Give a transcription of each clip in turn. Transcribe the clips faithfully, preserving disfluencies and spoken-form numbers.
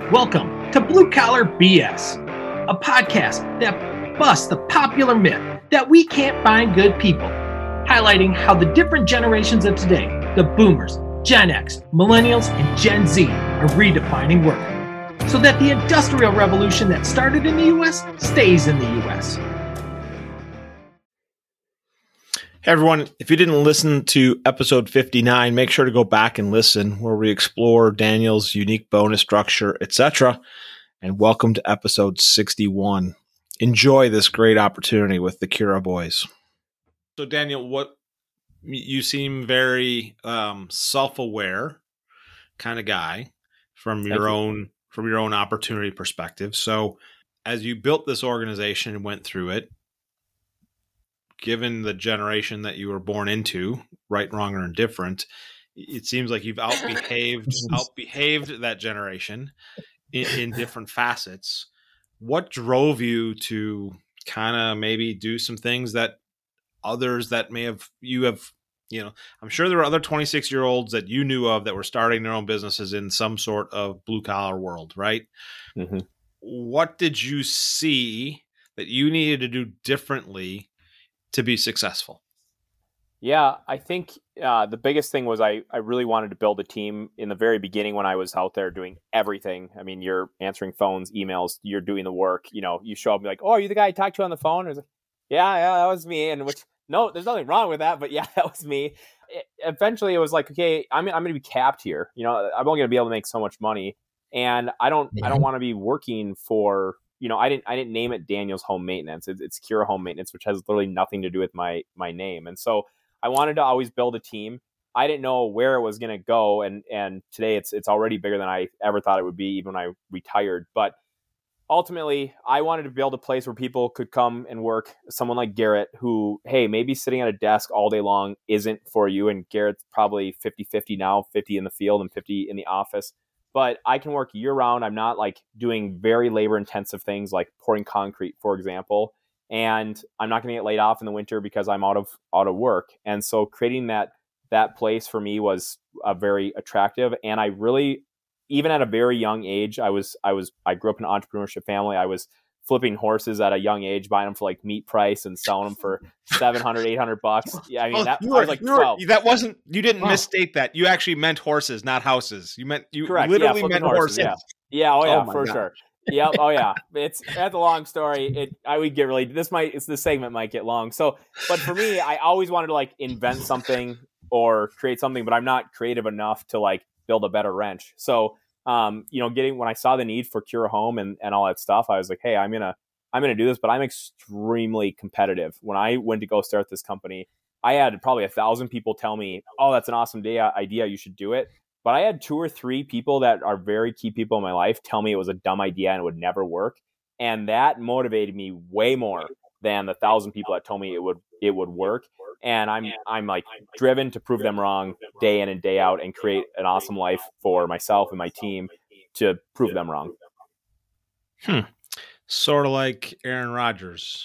Welcome to Blue Collar B S, a podcast that busts the popular myth that we can't find good people, highlighting how the different generations of today, the boomers, Gen X, millennials, and Gen Z, are redefining work, so that the industrial revolution that started in the U S stays in the U S. Hey everyone, if you didn't listen to episode fifty-nine, make sure to go back and listen where we explore Daniel's unique bonus structure, et cetera. And welcome to episode sixty-one. Enjoy this great opportunity with the Cura boys. So Daniel, what you seem very um, self-aware kind of guy from your Thank own you. from your own opportunity perspective. So as you built this organization and went through it, given the generation that you were born into, right, wrong, or indifferent, it seems like you've outbehaved outbehaved that generation in, in different facets. What drove you to kind of maybe do some things that others that may have you have, you know, I'm sure there were other twenty-six year olds that you knew of that were starting their own businesses in some sort of blue collar world, right? Mm-hmm. What did you see that you needed to do differently to be successful? Yeah, I think uh, the biggest thing was I, I really wanted to build a team in the very beginning when I was out there doing everything. I mean, you're answering phones, emails, you're doing the work. You know, you show up and be like, oh, are you the guy I talked to on the phone? Or like, yeah, yeah, that was me. And which, no, there's nothing wrong with that, but yeah, that was me. It, eventually, it was like, okay, I'm I'm going to be capped here. You know, I'm only going to be able to make so much money, and I don't yeah. I don't want to be working for. You know, I didn't I didn't name it Daniel's Home Maintenance. It's, it's Cura Home Maintenance, which has literally nothing to do with my my name. And so I wanted to always build a team. I didn't know where it was going to go, and and today it's it's already bigger than I ever thought it would be, even when I retired. But ultimately, I wanted to build a place where people could come and work. Someone like Garrett, who, hey, maybe sitting at a desk all day long isn't for you. And Garrett's probably fifty-fifty now, fifty in the field and fifty in the office. But I can work year round. I'm not like doing very labor intensive things like pouring concrete, for example. And I'm not going to get laid off in the winter because I'm out of out of work. And so creating that that place for me was a very attractive. And I really, even at a very young age, I was I was I grew up in an entrepreneurship family. I was flipping horses at a young age, buying them for like meat price and selling them for seven hundred, eight hundred bucks. Yeah, I mean, that, oh, I was like twelve. Were, that wasn't, you didn't wow. misstate that. You actually meant horses, not houses. You meant, you Correct. literally yeah, meant horses. horses. Yeah. yeah, oh yeah, oh for God. sure. Yep. Oh yeah. It's that's a long story. It I would get really this might it's the segment might get long. So, but for me, I always wanted to like invent something or create something, but I'm not creative enough to like build a better wrench. So, um, you know, getting when I saw the need for Cura Home and and all that stuff, I was like, hey, I'm gonna. I'm going to do this, but I'm extremely competitive. When I went to go start this company, I had probably a thousand people tell me, oh, that's an awesome day, idea. You should do it. But I had two or three people that are very key people in my life tell me it was a dumb idea and it would never work. And that motivated me way more than the thousand people that told me it would, it would work. And I'm, I'm like driven to prove them wrong day in and day out and create an awesome life for myself and my team to prove them wrong. Hmm. Sort of like Aaron Rodgers.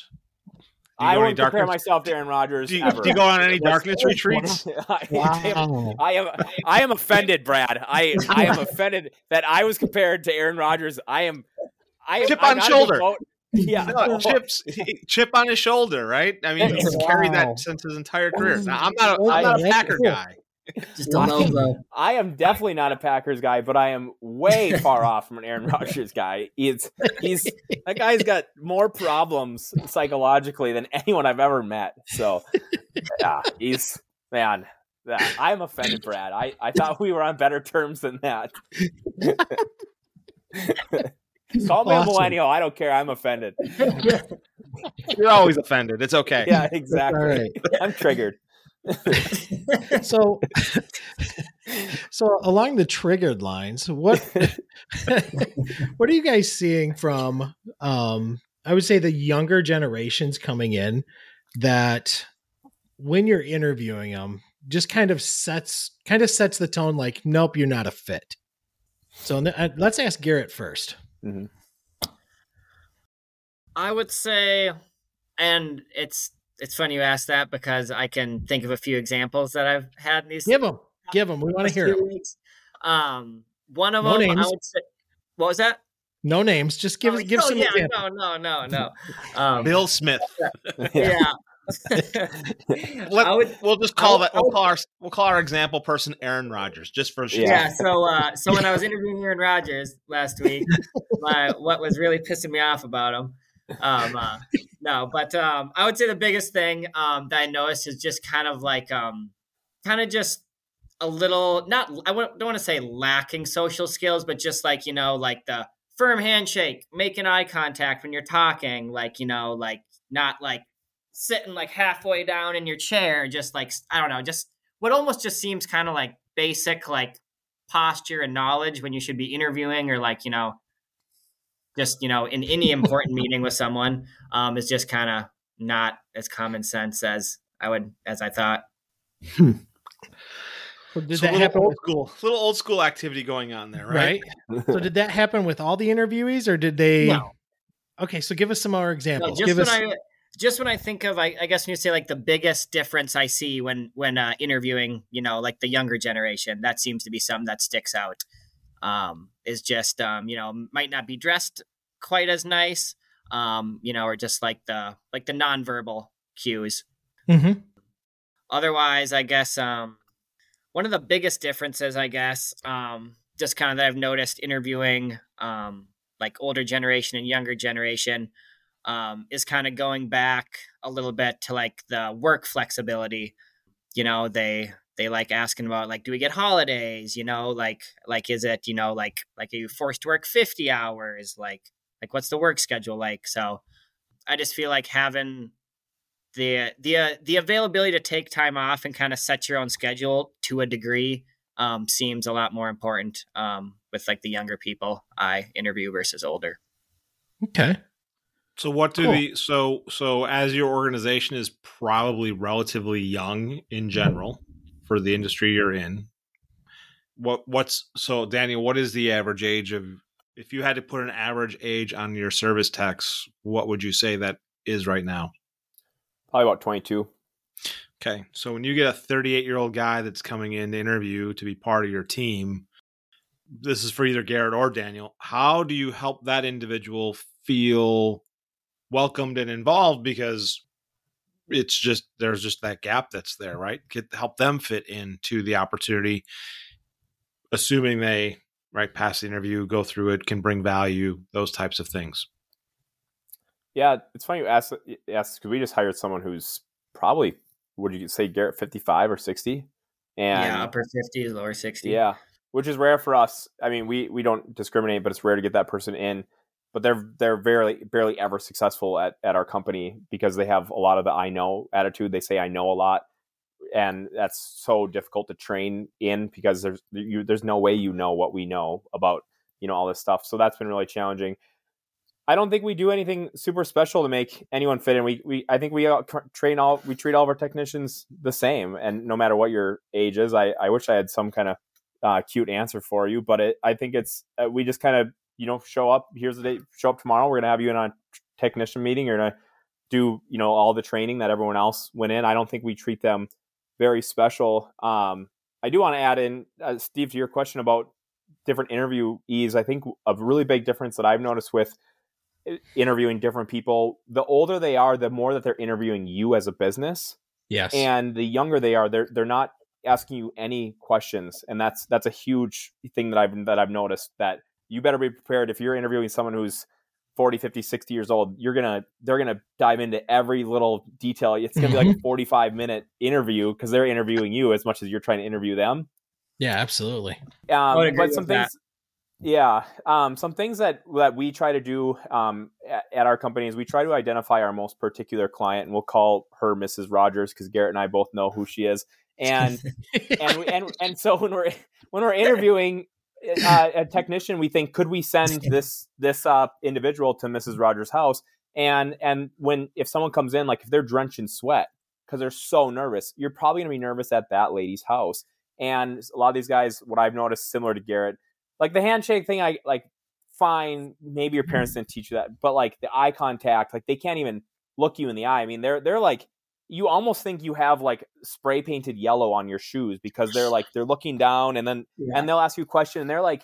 I wouldn't compare myself to Aaron Rodgers. Do you, ever. do you go on any darkness retreats? I, wow. I am. I am offended, Brad. I I am offended that I was compared to Aaron Rodgers. I am. I am, chip on shoulder. Yeah, no, chips. Chip on his shoulder, right? I mean, he's wow. carried that since his entire career. Now, I'm not. A, I'm not a Packer guy. Just don't know, bro. I am definitely not a Packers guy, but I am way far off from an Aaron Rodgers guy. He's he's that guy's got more problems psychologically than anyone I've ever met. So yeah, he's man. Yeah, I'm offended, Brad. I, I thought we were on better terms than that. Call me awesome. a millennial. I don't care. I'm offended. You're always offended. It's okay. Yeah, exactly. Right. I'm triggered. so so along the triggered lines, what what are you guys seeing from um I would say the younger generations coming in that when you're interviewing them just kind of sets kind of sets the tone like, nope, you're not a fit. So uh, let's ask Garrett first. Mm-hmm. I would say, and it's It's funny you ask that because I can think of a few examples that I've had in these. Give them, give them. We want to hear them. Um, one of no them, names. I would say, What was that? No names. Just give oh, us give oh, some yeah, examples. no, no, no, no. Um, Bill Smith. yeah. Let, I would, we'll just call I would, that. We'll call our we'll call our example person Aaron Rodgers, just for Yeah. yeah. So, uh, so when I was interviewing Aaron Rodgers last week, my what was really pissing me off about him, um, uh, no, but um, I would say the biggest thing um, that I noticed is just kind of like, um, kind of just a little not. I don't want to say lacking social skills, but just like you know, like the firm handshake, making eye contact when you're talking, like you know, like not like sitting like halfway down in your chair, just like, I don't know, just what almost just seems kind of like basic, like posture and knowledge when you should be interviewing or like, you know, just, you know, in any important meeting with someone um, is just kind of not as common sense as I would, as I thought. Hmm. So did so that little happen old with, school, little old school activity going on there, right? right? So did that happen with all the interviewees or did they? No. Okay. So give us some more No, examples. just give when us. I, just when I think of, I, I guess when you say like the biggest difference I see when, when uh, interviewing, you know, like the younger generation, that seems to be something that sticks out. Um, is just, um, you know, might not be dressed quite as nice, um, you know, or just like the, like the nonverbal cues. Mm-hmm. Otherwise, I guess, um, one of the biggest differences, I guess, um, just kind of that I've noticed interviewing, um, like older generation and younger generation, um, is kind of going back a little bit to like the work flexibility. You know, they, they like asking about like, do we get holidays? You know, like, like, is it, you know, like, like, are you forced to work fifty hours? Like, like, what's the work schedule like? So I just feel like having the, the, uh, the availability to take time off and kind of set your own schedule to a degree, um, seems a lot more important, um, with like the younger people I interview versus older. Okay. So what do Cool. the so so as your organization is probably relatively young in general for the industry you're in, what what's so Daniel, what is the average age of, if you had to put an average age on your service techs, what would you say that is right now? Probably about twenty-two. Okay. So when you get a thirty-eight year old guy that's coming in to interview to be part of your team, this is for either Garrett or Daniel, how do you help that individual feel welcomed and involved? Because it's just, there's just that gap that's there, right? Get, help them fit into the opportunity, assuming they, right, pass the interview, go through it, can bring value, those types of things. Yeah, it's funny you ask, ask because we just hired someone who's probably, would you say, Garrett, fifty-five or sixty? And yeah, upper fifties, lower sixties. Yeah, which is rare for us. I mean, we we don't discriminate, but it's rare to get that person in. But they're they're barely barely ever successful at, at our company because they have a lot of the I know attitude. They say I know a lot, and that's so difficult to train in because there's you, there's no way you know what we know about, you know, all this stuff. So that's been really challenging. I don't think we do anything super special to make anyone fit in. We we I think we train all we treat all of our technicians the same, and no matter what your age is. I, I wish I had some kind of uh, cute answer for you, but it, I think it's uh, we just kind of, you know, show up. Here's the date. Show up tomorrow. We're gonna have you in a technician meeting. You're gonna do, you know, all the training that everyone else went in. I don't think we treat them very special. Um, I do want to add in, uh, Steve, to your question about different interviewees. I think a really big difference that I've noticed with interviewing different people, the older they are, the more that they're interviewing you as a business. Yes. And the younger they are, they're they're not asking you any questions, and that's that's a huge thing that I've that I've noticed, that you better be prepared. If you're interviewing someone who's forty, fifty, sixty years old, you're gonna they're gonna dive into every little detail. It's gonna be like a forty-five minute interview because they're interviewing you as much as you're trying to interview them. Yeah, absolutely. Um, but some things, that. yeah, um, some things that that we try to do um, at, at our company is we try to identify our most particular client, and we'll call her Missus Rogers because Garrett and I both know who she is, and and, we, and and so when we're when we're interviewing uh, a technician, we think, could we send this this uh, individual to Missus Rogers' house? And and when if someone comes in, like if they're drenched in sweat because they're so nervous, you're probably going to be nervous at that lady's house. And a lot of these guys, what I've noticed, similar to Garrett, like the handshake thing, I like, fine, maybe your parents didn't teach you that, but like the eye contact, like they can't even look you in the eye. I mean, they're they're like, you almost think you have like spray painted yellow on your shoes because they're like they're looking down, and then yeah. and they'll ask you a question, and they're like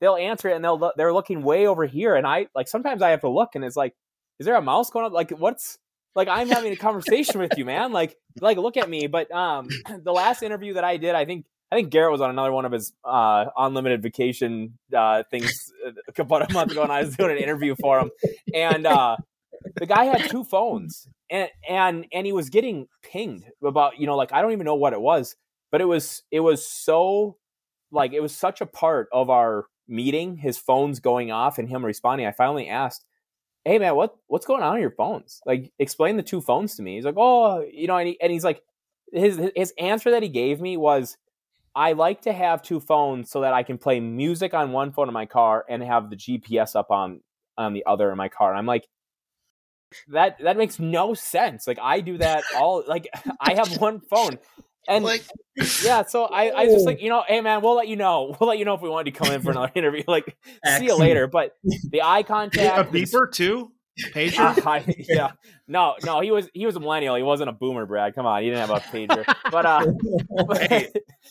they'll answer it and they'll they're looking way over here, and I like sometimes I have to look and it's like, is there a mouse going up? Like what's like I'm having a conversation with you, man. Like like look at me. But um, the last interview that I did, I think I think Garrett was on another one of his uh, unlimited vacation uh, things about a month ago, and I was doing an interview for him, and uh, the guy had two phones, and and and he was getting pinged about, you know, like I don't even know what it was, but it was it was so like it was such a part of our meeting, his phones going off and him responding. I finally asked, hey man, what what's going on on your phones? Like, explain the two phones to me. He's like, oh, you know, and, he, and he's like, his his answer that he gave me was, I like to have two phones so that I can play music on one phone in my car and have the G P S up on on the other in my car. And I'm like, that that makes no sense. Like I do that all. Like I have one phone. And like, yeah, so I, I was just like, you know, hey man, we'll let you know. We'll let you know if we wanted to come in for another interview. Like, Excellent. See you later. But the eye contact, a beeper too, pager. Uh, I, yeah, no, no, he was he was a millennial. He wasn't a boomer, Brad. Come on, he didn't have a pager. But uh, but, hey,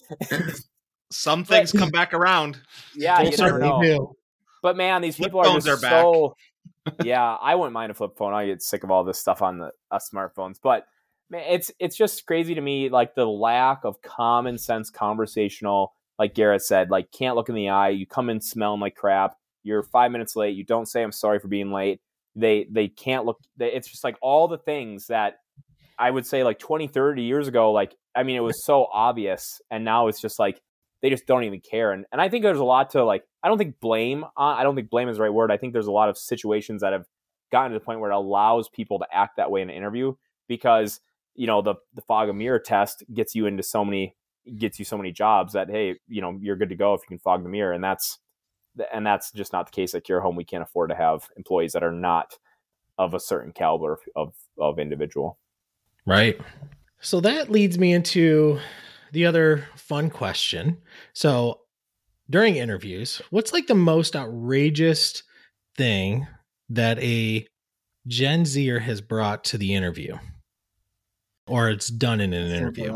some things but, come back around. Yeah, you never know. Do. But man, these flip people are just are so. Yeah, I wouldn't mind a flip phone. I get sick of all this stuff on the uh, smartphones, but. Man, it's it's just crazy to me, like the lack of common sense conversational, like Garrett said, like can't look in the eye. You come in smelling like crap. You're five minutes late. You don't say I'm sorry for being late. They they can't look. They, it's just like all the things that I would say like twenty, thirty years ago. Like, I mean, it was so obvious. And now it's just like they just don't even care. And and I think there's a lot to like, I don't think blame. Uh, I don't think blame is the right word. I think there's a lot of situations that have gotten to the point where it allows people to act that way in an interview because you know, the, the fog of mirror test gets you into so many, gets you so many jobs that, hey, you know, you're good to go if you can fog the mirror. And that's, and that's just not the case at Cure Home. We can't afford to have employees that are not of a certain caliber of, of individual. Right. So that leads me into the other fun question. So during interviews, what's like the most outrageous thing that a Gen Zer has brought to the interview? Or it's done in an interview.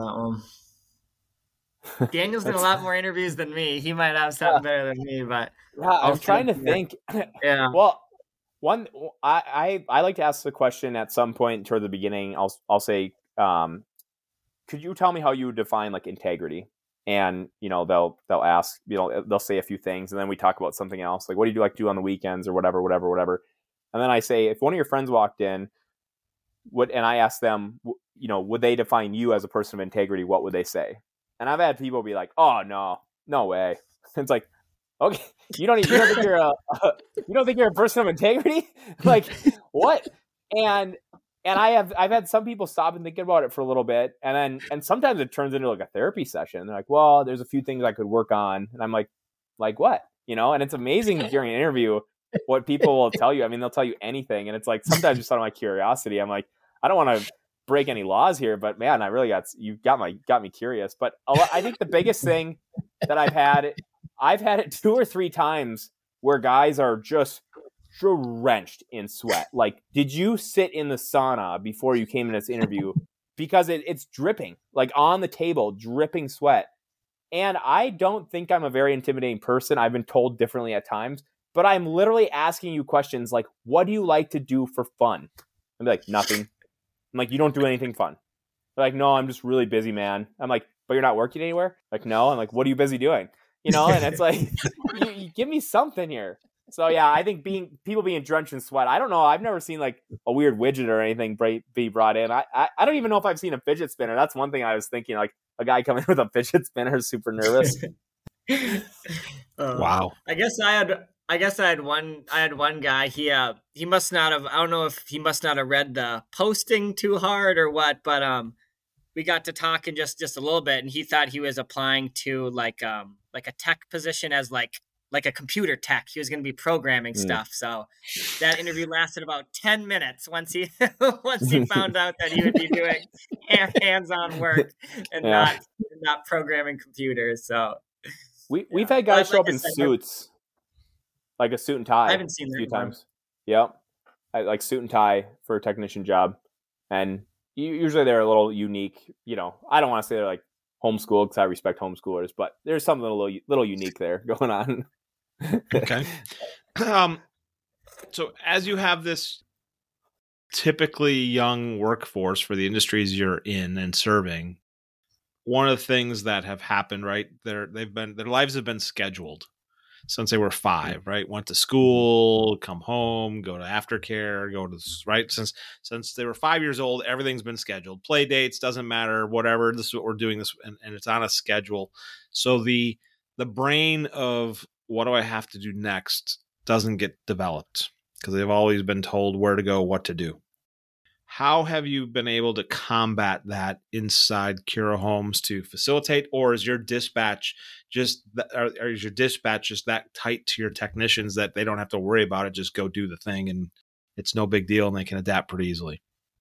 Daniel's done a lot more interviews than me. He might have something better than me, but yeah, I was trying to think. Yeah. Well, one I, I I like to ask the question at some point toward the beginning. I'll I'll say, um, could you tell me how you define like integrity? And you know they'll they'll ask, you know they'll say a few things, and then we talk about something else. Like, what do you like to do on the weekends or whatever, whatever, whatever. And then I say, if one of your friends walked in, would and I ask them, you know, would they define you as a person of integrity? What would they say? And I've had people be like, "Oh no, no way." It's like, okay, you don't even, you don't think you're a, a you don't think you're a person of integrity? Like what? And and I have I've had some people stop and think about it for a little bit, and then and sometimes it turns into like a therapy session. They're like, "Well, there's a few things I could work on," and I'm like, "Like what?" You know? And it's amazing during an interview what people will tell you. I mean, they'll tell you anything, and it's like sometimes just out of my curiosity, I'm like, I don't want to break any laws here, but man, I really got you got my got me curious. But I think the biggest thing that I've had, I've had it two or three times where guys are just drenched in sweat. Like, did you sit in the sauna before you came in this interview? Because it, it's dripping, like on the table, dripping sweat. And I don't think I'm a very intimidating person. I've been told differently at times, but I'm literally asking you questions like, what do you like to do for fun? I'm like, nothing. I'm like, you don't do anything fun. They're like, no, I'm just really busy, man. I'm like, but you're not working anywhere? Like, no. I'm like, what are you busy doing? You know, and it's like, you, you give me something here. So yeah, I think being people being drenched in sweat. I don't know. I've never seen like a weird widget or anything be brought in. I, I I don't even know if I've seen a fidget spinner. That's one thing I was thinking. Like a guy coming with a fidget spinner is super nervous. uh, wow. I guess I had. I guess I had one. I had one guy. He uh he must not have. I don't know if he must not have read the posting too hard or what. But um, we got to talking just just a little bit, and he thought he was applying to like um like a tech position as like like a computer tech. He was going to be programming mm. stuff. So that interview lasted about ten minutes. Once he once he found out that he would be doing hands-on work and yeah. not not programming computers. So we we've yeah. had guys but show like up in said, suits. Like a suit and tie. I haven't seen that a few times. Yep. I, like suit and tie for a technician job. And usually they're a little unique. You know, I don't want to say they're like homeschooled because I respect homeschoolers, but there's something a little, little unique there going on. Okay. Um, so as you have this typically young workforce for the industries you're in and serving, one of the things that have happened, right? They're, they've been, their lives have been scheduled since they were five, right? Went to school, come home, go to aftercare, go to, right? Since, since they were five years old, everything's been scheduled. Play dates, doesn't matter, whatever. This is what we're doing this, and, and it's on a schedule. So the, the brain of what do I have to do next doesn't get developed because they've always been told where to go, what to do. How have you been able to combat that inside Cura Homes to facilitate, or is your dispatch just, or is your dispatch just that tight to your technicians that they don't have to worry about it? Just go do the thing and it's no big deal and they can adapt pretty easily.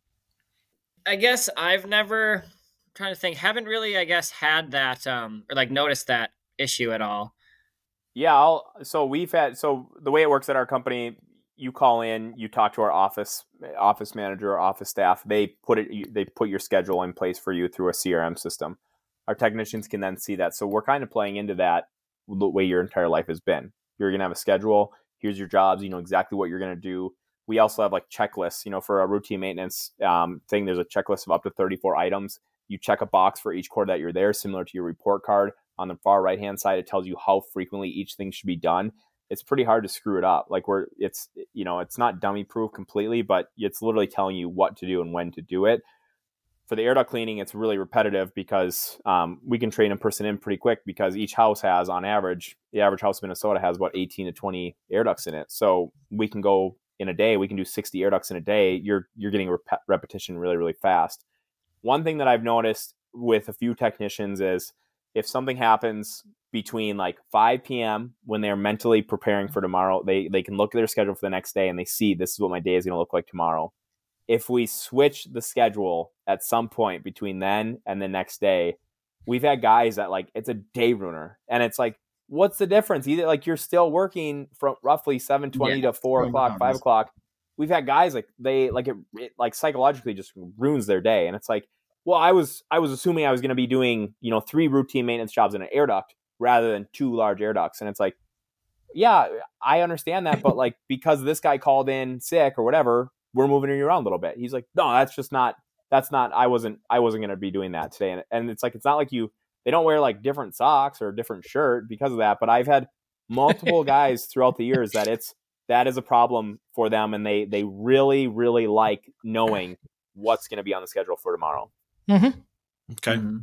I guess I've never, I'm trying to think, haven't really, I guess, had that, um, or like noticed that issue at all. Yeah. I'll, so we've had, so the way it works at our company, you call in, you talk to our office office manager or office staff. They put it, they put your schedule in place for you through a C R M system. Our technicians can then see that. So we're kind of playing into that the way your entire life has been. You're going to have a schedule. Here's your jobs. You know exactly what you're going to do. We also have like checklists, you know, for a routine maintenance um, thing, there's a checklist of up to thirty-four items. You check a box for each quarter that you're there, similar to your report card. On the far right-hand side, it tells you how frequently each thing should be done. It's pretty hard to screw it up. Like we're, it's, you know, it's not dummy proof completely, but it's literally telling you what to do and when to do it. For the air duct cleaning, it's really repetitive because um, we can train a person in pretty quick because each house has, on average, the average house in Minnesota has about eighteen to twenty air ducts in it. So we can go in a day, we can do sixty air ducts in a day. You're, you're getting rep- repetition really, really fast. One thing that I've noticed with a few technicians is if something happens between like five p.m. when they're mentally preparing for tomorrow, they they can look at their schedule for the next day and they see this is what my day is going to look like tomorrow. If we switch the schedule at some point between then and the next day, we've had guys that like it's a day ruiner, and it's like, what's the difference? Either like you're still working from roughly seven twenty yeah, to four o'clock, five o'clock. We've had guys like they like it, it like psychologically just ruins their day, and it's like, well, I was I was assuming I was going to be doing, you know, three routine maintenance jobs in an air duct rather than two large air ducts. And it's like, yeah, I understand that. But like, because this guy called in sick or whatever, we're moving you around a little bit. He's like, no, that's just not, that's not, I wasn't, I wasn't going to be doing that today. And, and it's like, it's not like you, they don't wear like different socks or a different shirt because of that. But I've had multiple guys throughout the years that it's, that is a problem for them. And they, they really, really like knowing what's going to be on the schedule for tomorrow. Mm-hmm. Okay. Mm-hmm.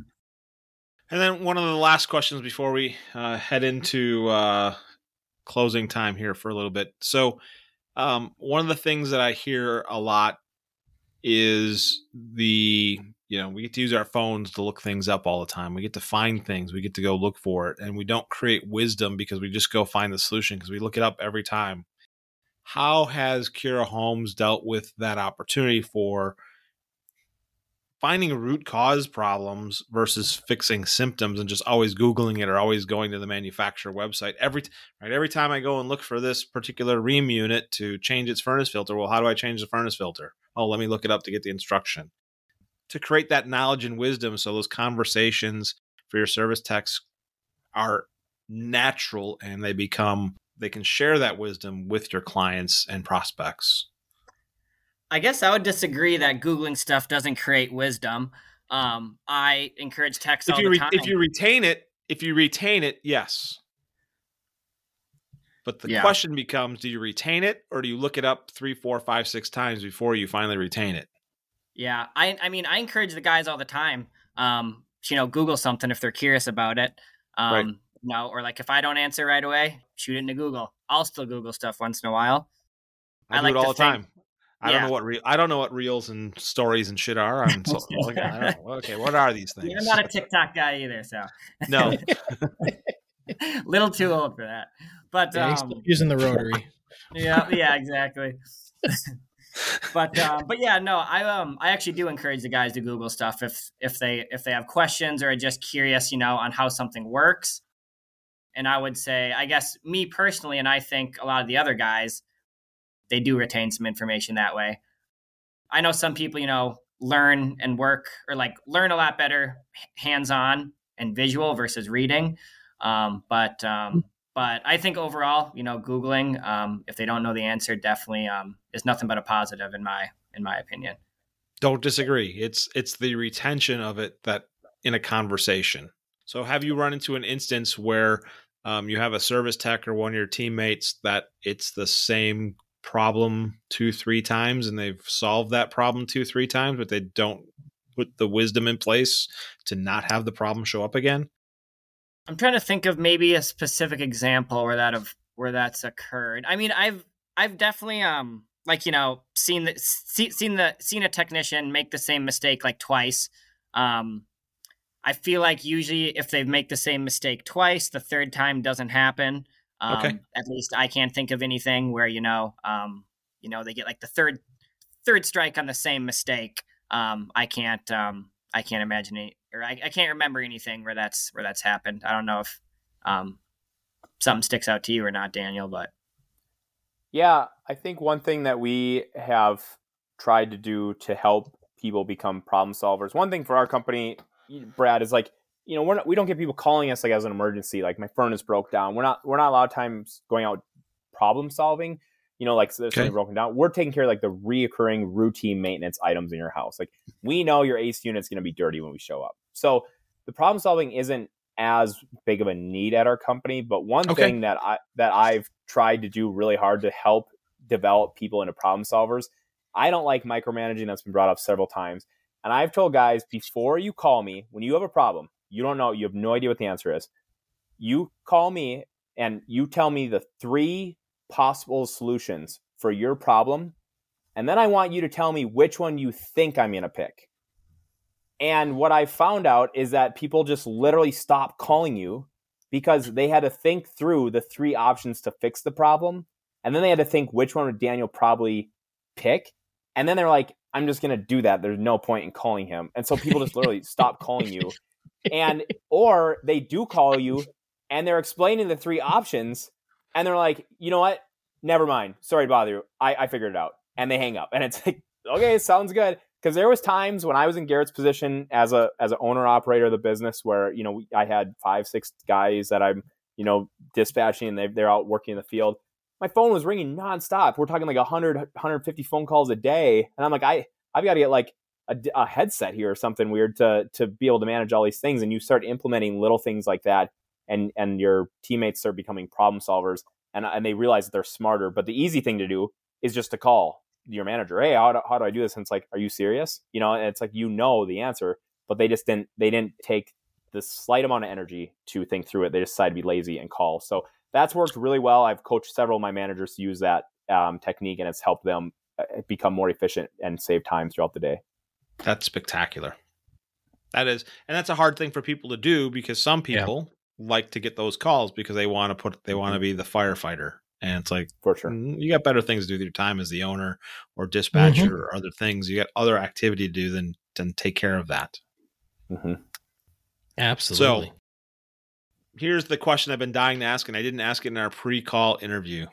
And then one of the last questions before we uh, head into uh, closing time here for a little bit. So um, one of the things that I hear a lot is the, you know, we get to use our phones to look things up all the time. We get to find things. We get to go look for it. And we don't create wisdom because we just go find the solution because we look it up every time. How has Cura Homes dealt with that opportunity for finding root cause problems versus fixing symptoms and just always Googling it or always going to the manufacturer website? Every, right, every time I go and look for this particular ream unit to change its furnace filter, well, how do I change the furnace filter? Oh, let me look it up to get the instruction. To create that knowledge and wisdom so those conversations for your service techs are natural and they become, they can share that wisdom with your clients and prospects. I guess I would disagree that Googling stuff doesn't create wisdom. Um, I encourage techs all if you the re- time. If you retain it, if you retain it, yes. But the yeah. question becomes, do you retain it or do you look it up three, four, five, six times before you finally retain it? Yeah. I, I mean, I encourage the guys all the time, um, you know, Google something if they're curious about it. Um, right. You know, or like if I don't answer right away, shoot it into Google. I'll still Google stuff once in a while. I, I do like it all the think, time. I yeah. don't know what re- I don't know what reels and stories and shit are. I'm so, okay, I don't know. Okay, what are these things? You're not a TikTok guy either, so no. Little too old for that. But yeah, um, using the rotary. Yeah, yeah, exactly. but um, but yeah, no, I um I actually do encourage the guys to Google stuff if if they if they have questions or are just curious, you know, on how something works. And I would say, I guess me personally, and I think a lot of the other guys, they do retain some information that way. I know some people, you know, learn and work or like learn a lot better hands-on and visual versus reading. Um, but um, but I think overall, you know, Googling, um, if they don't know the answer, definitely um, is nothing but a positive in my in my opinion. Don't disagree. It's it's the retention of it that in a conversation. So have you run into an instance where um, you have a service tech or one of your teammates that it's the same problem two, three times and they've solved that problem two, three times, but they don't put the wisdom in place to not have the problem show up again? I'm trying to think of maybe a specific example where that have where that's occurred. I mean, I've I've definitely um like, you know, seen the see, seen the seen a technician make the same mistake like twice. Um, I feel like usually if they make the same mistake twice, the third time doesn't happen. Um, Okay. At least I can't think of anything where, you know, um, you know, they get like the third third strike on the same mistake. Um, I can't um, I can't imagine it, or I, I can't remember anything where that's where that's happened. I don't know if um, something sticks out to you or not, Daniel, but Yeah, I think one thing that we have tried to do to help people become problem solvers, one thing for our company, Brad, is like, you know, we're not, we don't get people calling us like as an emergency, like my furnace broke down. We're not, we're not a lot of times going out problem solving, you know, like so there's Okay. something broken down. We're taking care of like the reoccurring routine maintenance items in your house. Like we know your A C unit's going to be dirty when we show up. So the problem solving isn't as big of a need at our company. But one Okay. thing that I, that I've tried to do really hard to help develop people into problem solvers, I don't like micromanaging. That's been brought up several times. And I've told guys, before you call me, when you have a problem, you don't know, you have no idea what the answer is. You call me and you tell me the three possible solutions for your problem. And then I want you to tell me which one you think I'm going to pick. And what I found out is that people just literally stop calling you because they had to think through the three options to fix the problem. And then they had to think which one would Daniel probably pick. And then they're like, I'm just going to do that. There's no point in calling him. And so people just literally stop calling you. And, or they do call you and they're explaining the three options. And they're like, you know what? Never mind. Sorry to bother you. I, I figured it out. And they hang up. And it's like, okay, sounds good. Because there was times when I was in Garrett's position as a as an owner operator of the business where, you know, I had five, six guys that I'm, you know, dispatching and they, they're out working in the field. My phone was ringing nonstop. We're talking like one hundred, one hundred fifty phone calls a day. And I'm like, I, I've got to get like a, a headset here or something weird to to be able to manage all these things. And you start implementing little things like that. And and your teammates start becoming problem solvers. And, and they realize that they're smarter. But the easy thing to do is just to call your manager. Hey, how do, how do I do this? And it's like, are you serious? You know, and it's like, you know the answer, but they just didn't, they didn't take the slight amount of energy to think through it. They just decided to be lazy and call. So that's worked really well. I've coached several of my managers to use that um, technique, and it's helped them become more efficient and save time throughout the day. That's spectacular. That is, and that's a hard thing for people to do because some people yeah. like to get those calls because they want to put, they want to be the firefighter. And it's like, for sure, you got better things to do with your time as the owner or dispatcher mm-hmm. or other things. You got other activity to do than, than take care of that. Mm-hmm. Absolutely. So here's the question I've been dying to ask, and I didn't ask it in our pre-call interview.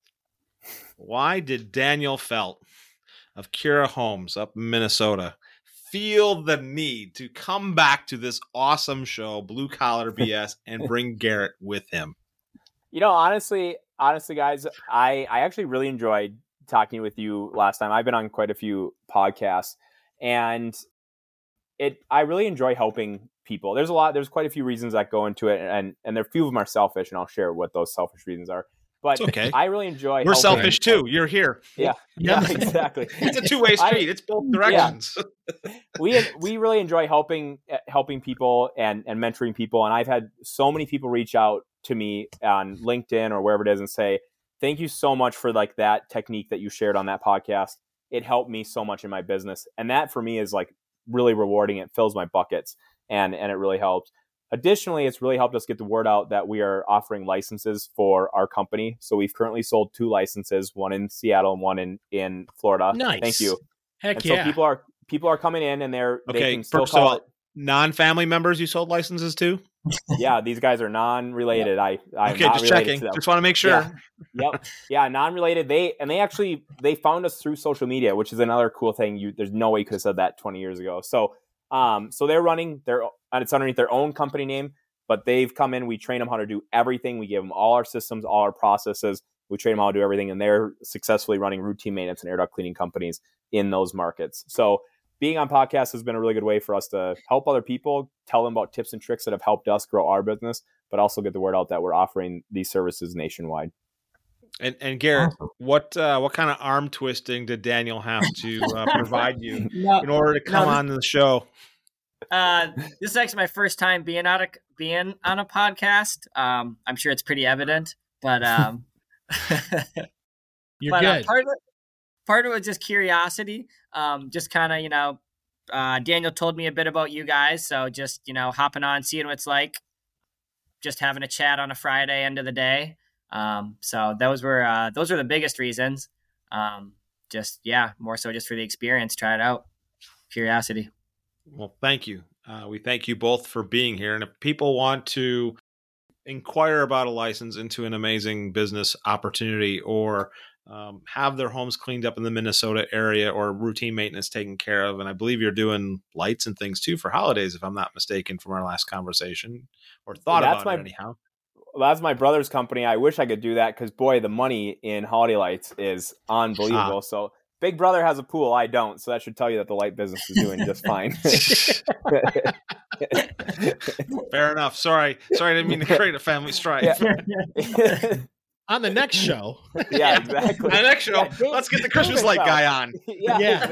Why did Daniel Felt of Cura Homes up in Minnesota feel the need to come back to this awesome show, Blue Collar B S, and bring Garrett with him? You know, honestly, honestly, guys, I, I actually really enjoyed talking with you last time. I've been on quite a few podcasts, and it I really enjoy helping people. There's a lot, there's quite a few reasons that go into it, and and there a few of them are selfish, and I'll share what those selfish reasons are. But it's okay. I really enjoy We're helping. selfish too. You're here. Yeah, yeah, yeah exactly. It's a two-way street. I, it's both directions. Yeah. we we really enjoy helping helping people and and mentoring people, and I've had so many people reach out to me on LinkedIn or wherever it is and say, thank you so much for like that technique that you shared on that podcast. It helped me so much in my business. And that for me is like really rewarding. It fills my buckets and, and it really helps. Additionally, it's really helped us get the word out that we are offering licenses for our company. So we've currently sold two licenses, one in Seattle and one in, in Florida. Nice. Thank you. Heck and yeah. so people are, people are coming in and they're, okay, they can still first call of all, it. Non-family members you sold licenses to? Yeah, these guys are non-related. I, I'm okay, not just related checking. to them. Just want to make sure. Yeah. Yep. Yeah, non-related. They and they actually they found us through social media, which is another cool thing. You there's no way you could have said that twenty years ago. So, um, so they're running their and it's underneath their own company name. but they've come in, we train them how to do everything. We give them all our systems, all our processes. We train them how to do everything, and they're successfully running routine maintenance and air duct cleaning companies in those markets. So being on podcasts has been a really good way for us to help other people, tell them about tips and tricks that have helped us grow our business, but also get the word out that we're offering these services nationwide. And, and Garrett, awesome. what uh, what kind of arm twisting did Daniel have to uh, provide you no, in order to come no, this, on the show? Uh, this is actually my first time being on a being on a podcast. Um, I'm sure it's pretty evident, but um, you're but, good. Uh, part of it, part of it was just curiosity. Um, just kind of, you know, uh, Daniel told me a bit about you guys, so just, you know, hopping on, seeing what it's like, just having a chat on a Friday end of the day. Um, so those were uh, those were the biggest reasons. Um, just yeah, more so just for the experience, try it out, curiosity. Well, thank you. Uh, we thank you both for being here. And if people want to inquire about a license into an amazing business opportunity, or um, have their homes cleaned up in the Minnesota area, or routine maintenance taken care of, and I believe you're doing lights and things too for holidays, if I'm not mistaken, from our last conversation, or thought That's about my, it anyhow. That's my brother's company. I wish I could do that because, boy, the money in holiday lights is unbelievable. Ah. So Big Brother has a pool. I don't. So that should tell you that the light business is doing just fine. Fair enough. Sorry. Sorry, I didn't mean to create a family strife. Yeah. On the next show. Yeah, exactly. On the next show, yeah, let's get the Christmas light out. guy on. Yeah, yeah.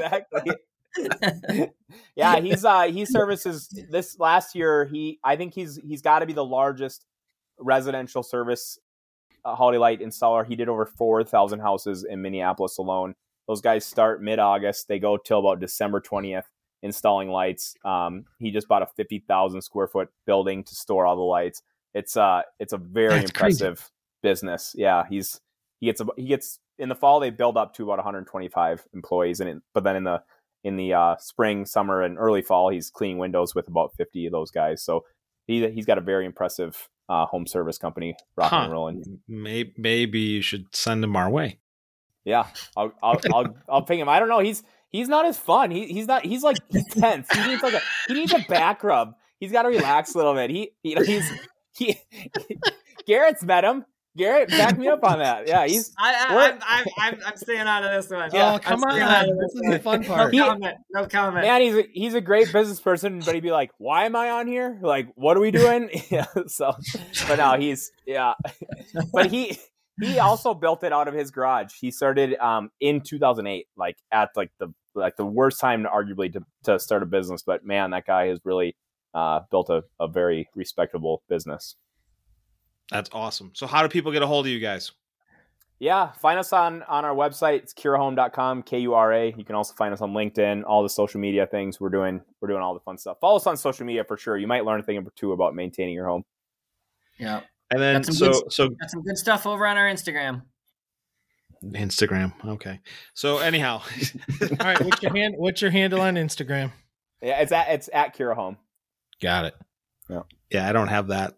Exactly. Yeah, he's uh he services this last year. He I think he's he's got to be the largest residential service uh, holiday light installer. He did over four thousand houses in Minneapolis alone. Those guys start mid-August. They go till about December twentieth installing lights. Um, he just bought a fifty thousand square foot building to store all the lights. It's uh, it's a very That's impressive crazy. business. Yeah, he's he gets a, he gets in the fall they build up to about one hundred twenty-five employees, and but then in the in the uh, spring, summer, and early fall, he's cleaning windows with about fifty of those guys. So he he's got a very impressive uh, home service company rocking huh. and rolling. Maybe, maybe you should send him our way. Yeah, I'll I'll I'll, I'll ping him. I don't know. He's he's not as fun. He he's not. He's like he's tense. He needs like a he needs a back rub. He's got to relax a little bit. He you know he's he. Garrett's met him. Garrett, back me up on that. Yeah, he's. I, I, I'm, I'm I'm I'm staying out of this one. Yeah, oh come on! This, this is the fun part. No comment. No comment. Man, he's a, he's a great business person, but he'd be like, "Why am I on here? Like, what are we doing?" Yeah. So, but no, he's yeah. But he. He also built it out of his garage. He started um, in two thousand eight, like at like the like the worst time to arguably to, to start a business. But man, that guy has really uh, built a, a very respectable business. That's awesome. So how do people get a hold of you guys? Yeah, find us on, on our website. It's Cura Home dot com, K U R A. You can also find us on LinkedIn, all the social media things. We're doing we're doing all the fun stuff. Follow us on social media for sure. You might learn a thing or two about maintaining your home. Yeah. And then, so, good, so got some good stuff over on our Instagram. Instagram. Okay. So anyhow, all right. What's your hand? What's your handle on Instagram? Yeah, it's at, it's at Cura Home. Got it. Yeah. Yeah. I don't have that.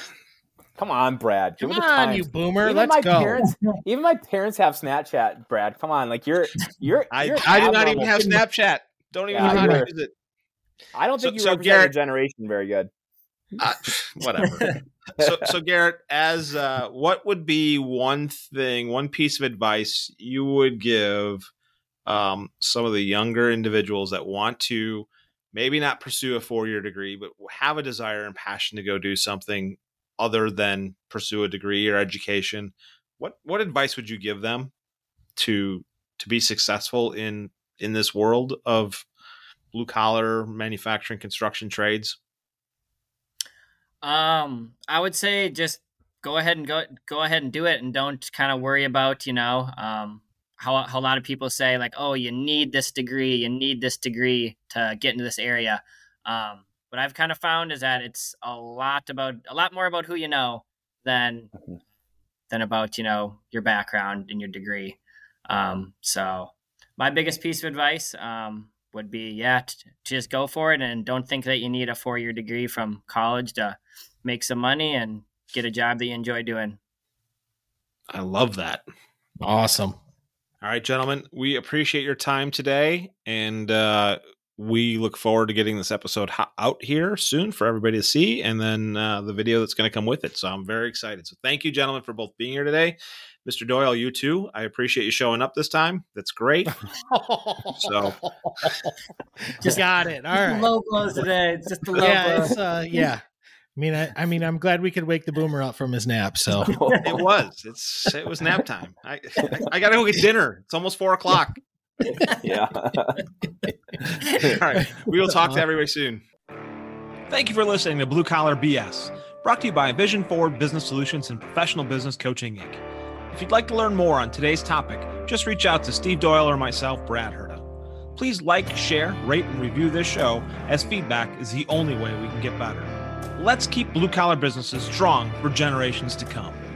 Come on, Brad. Come on, you boomer. Even Let's my go. Parents, even my parents have Snapchat, Brad. Come on. Like you're, you're, I, you're I do not even have Snapchat. Don't even yeah, know how to use it. I don't think so, you so represent Garrett, your generation very good. Uh, whatever. so, so Garrett, as uh, what would be one thing, one piece of advice you would give um, some of the younger individuals that want to maybe not pursue a four-year degree, but have a desire and passion to go do something other than pursue a degree or education? What what advice would you give them to to be successful in in this world of blue collar manufacturing, construction trades? Um, I would say just go ahead and go go ahead and do it, and don't kind of worry about, you know, um, how, how a lot of people say like, oh, you need this degree, you need this degree to get into this area. Um, what I've kind of found is that it's a lot about a lot more about who you know than than about, you know, your background and your degree. Um, so my biggest piece of advice, um, would be, yeah, t- just go for it, and don't think that you need a four-year degree from college to make some money and get a job that you enjoy doing. I love that. Awesome. All right, gentlemen, we appreciate your time today, and uh, we look forward to getting this episode ho- out here soon for everybody to see, and then uh, the video that's going to come with it. So I'm very excited. So thank you, gentlemen, for both being here today. Mister Doyle, you too. I appreciate you showing up this time. That's great. So just got it. All right. Low blows today. It's just the low Yeah, blows. it's, uh, yeah. I mean, I, I mean, I'm glad we could wake the boomer up from his nap. So it was. It's it was nap time. I I, I got to go get dinner. It's almost four o'clock. Yeah. All right. We will talk to everybody soon. Thank you for listening to Blue Collar B S, brought to you by Vision Forward Business Solutions and Professional Business Coaching, Incorporated. If you'd like to learn more on today's topic, just reach out to Steve Doyle or myself, Brad Herta. Please like, share, rate, and review this show, as feedback is the only way we can get better. Let's keep blue collar businesses strong for generations to come.